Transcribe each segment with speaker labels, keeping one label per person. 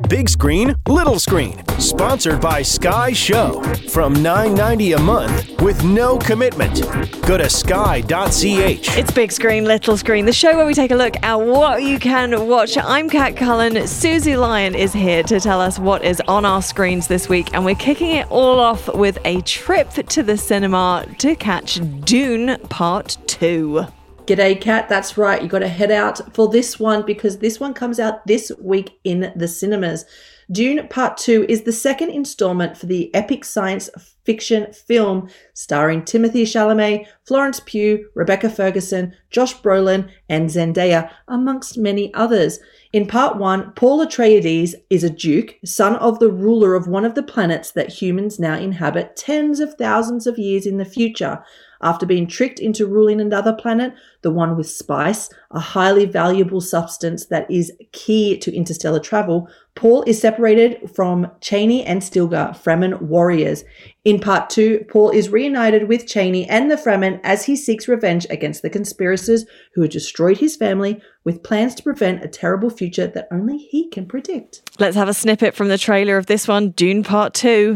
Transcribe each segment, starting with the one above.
Speaker 1: Big Screen, Little Screen. Sponsored by Sky Show. From $9.90 a month with no commitment. Go to sky.ch.
Speaker 2: It's Big Screen, Little Screen, the show where we take a look at what you can watch. I'm Kat Cullen. Susie Lyon is here to tell us what is on our screens this week. And we're kicking it all off with a trip to the cinema to catch Dune Part 2.
Speaker 3: G'day, Kat. That's right. You got to head out for this one because this one comes out this week in the cinemas. Dune Part 2 is the second installment for the epic science fiction film starring Timothée Chalamet, Florence Pugh, Rebecca Ferguson, Josh Brolin, and Zendaya, amongst many others. In Part 1, Paul Atreides is a duke, son of the ruler of one of the planets that humans now inhabit tens of thousands of years in the future. After being tricked into ruling another planet, the one with spice, a highly valuable substance that is key to interstellar travel, Paul is separated from Chani and Stilgar, Fremen warriors. In Part 2, Paul is reunited with Chani and the Fremen as he seeks revenge against the conspirators who had destroyed his family with plans to prevent a terrible future that only he can predict.
Speaker 2: Let's have a snippet from the trailer of this one, Dune Part 2.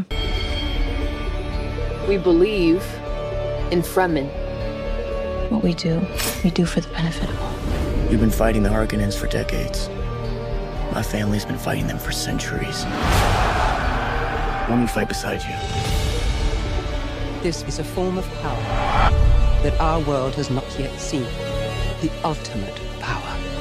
Speaker 4: We believe in Fremen.
Speaker 5: What we do for the benefit of all.
Speaker 6: You've been fighting the Harkonnens for decades. My family's been fighting them for centuries. Let me fight beside you.
Speaker 7: This is a form of power that our world has not yet seen. The ultimate power.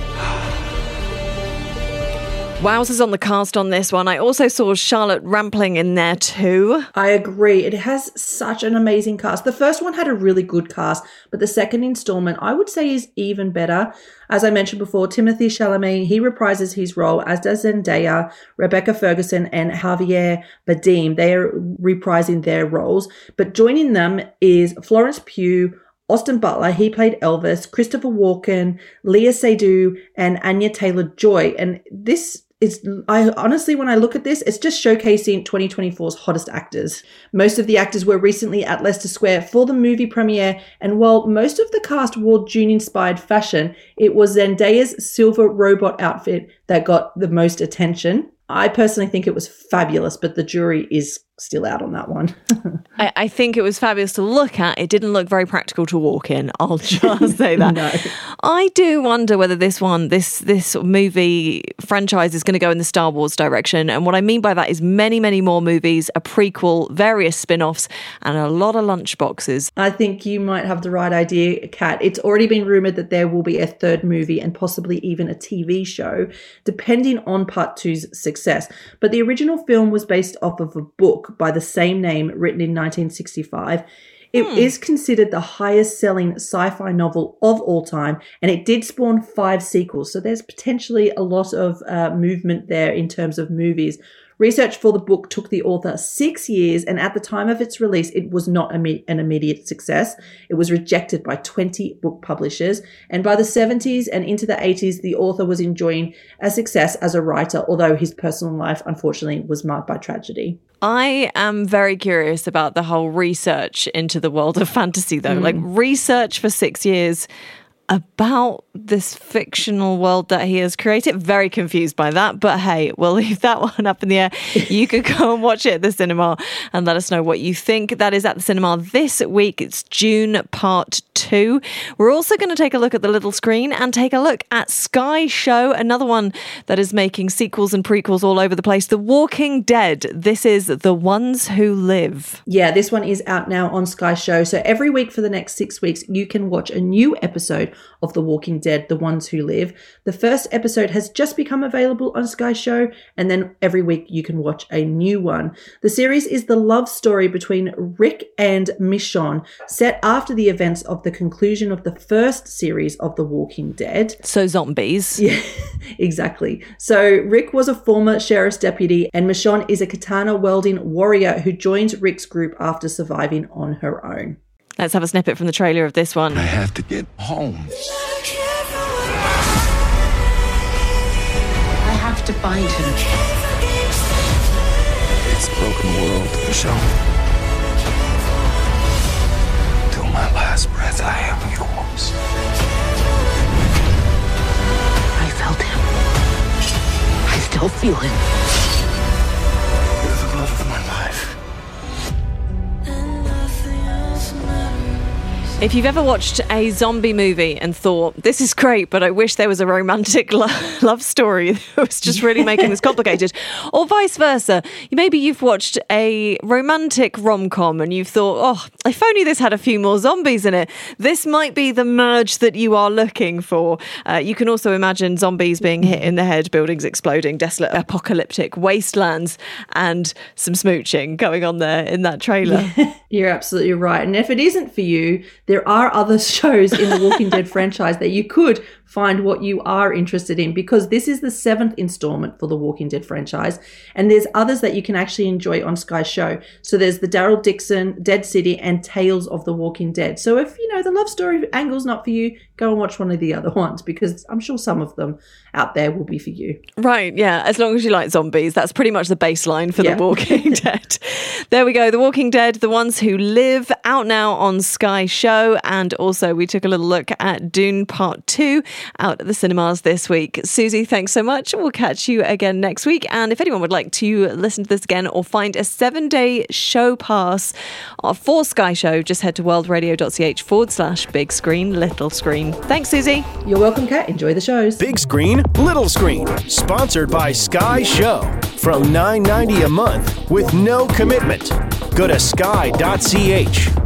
Speaker 2: Wowzers on the cast on this one. I also saw Charlotte Rampling in there too.
Speaker 3: I agree. It has such an amazing cast. The first one had a really good cast, but the second installment, I would say, is even better. As I mentioned before, Timothée Chalamet, he reprises his role, as does Zendaya, Rebecca Ferguson, and Javier Bardem. They are reprising their roles. But joining them is Florence Pugh, Austin Butler, he played Elvis, Christopher Walken, Léa Seydoux, and Anya Taylor-Joy. And this I honestly, when I look at this, it's just showcasing 2024's hottest actors. Most of the actors were recently at Leicester Square for the movie premiere, and while most of the cast wore Dune-inspired fashion, it was Zendaya's silver robot outfit that got the most attention. I personally think it was fabulous, but the jury is still out on that one.
Speaker 2: I think it was fabulous to look at. It didn't look very practical to walk in. I'll just say that.
Speaker 3: No.
Speaker 2: I do wonder whether this movie franchise is going to go in the Star Wars direction. And what I mean by that is many, many more movies, a prequel, various spin-offs, and a lot of lunchboxes.
Speaker 3: I think you might have the right idea, Kat. It's already been rumoured that there will be a third movie and possibly even a TV show, depending on Part 2's success. But the original film was based off of a book by the same name written in 1965. It is considered the highest selling sci-fi novel of all time, and it did spawn 5 sequels. So there's potentially a lot of movement there in terms of movies. Research for the book took the author 6 years, and at the time of its release, it was not an immediate success. It was rejected by 20 book publishers, and by the 70s and into the 80s, the author was enjoying a success as a writer, although his personal life, unfortunately, was marked by tragedy.
Speaker 2: I am very curious about the whole research into the world of fantasy, though. Like, research for 6 years about this fictional world that he has created. Very confused by that, but hey, we'll leave that one up in the air. You could go and watch it at the cinema and let us know what you think. That is at the cinema this week. It's Dune Part 2. We're also going to take a look at the little screen and take a look at Sky Show, another one that is making sequels and prequels all over the place. The Walking Dead. This is The Ones Who Live.
Speaker 3: Yeah, this one is out now on Sky Show. So every week for the next 6 weeks, you can watch a new episode of The Walking Dead, The Ones Who Live. The first episode has just become available on Sky Show, and then every week you can watch a new one. The series is the love story between Rick and Michonne, set after the events of the conclusion of the first series of The Walking Dead.
Speaker 2: So zombies.
Speaker 3: Yeah, exactly. So Rick was a former sheriff's deputy, and Michonne is a katana welding warrior who joins Rick's group after surviving on her own.
Speaker 2: Let's have a snippet from the trailer of this one.
Speaker 8: I have to get home.
Speaker 5: I have to find him.
Speaker 8: It's a broken world, Michonne. Till my last breath, I am yours.
Speaker 5: I felt him. I still feel him.
Speaker 2: If you've ever watched a zombie movie and thought, this is great, but I wish there was a romantic love story that was just really making this complicated, or vice versa, maybe you've watched a romantic rom-com and you've thought, oh, if only this had a few more zombies in it, this might be the merge that you are looking for. You can also imagine zombies being hit in the head, buildings exploding, desolate apocalyptic wastelands, and some smooching going on there in that trailer.
Speaker 3: Yeah, you're absolutely right. And if it isn't for you, there are other shows in the Walking Dead franchise that you could find what you are interested in, because this is the 7th installment for the Walking Dead franchise, and there's others that you can actually enjoy on Sky Show. So there's the Daryl Dixon, Dead City, and Tales of the Walking Dead. So if the love story angle's not for you, go and watch one of the other ones, because I'm sure some of them out there will be for you.
Speaker 2: Right, yeah, as long as you like zombies, that's pretty much the baseline for The Walking Dead. There we go, The Walking Dead, The Ones Who Live, out now on Sky Show. And also we took a little look at Dune Part 2 out at the cinemas this week. Susie, thanks so much. We'll catch you again next week. And if anyone would like to listen to this again or find a 7-day show pass for Sky Show, just head to worldradio.ch/big screen, little screen. Thanks, Susie.
Speaker 3: You're welcome, Kat. Enjoy the shows.
Speaker 1: Big Screen, Little Screen, sponsored by Sky Show from $9.90 a month with no commitment. Go to sky.ch.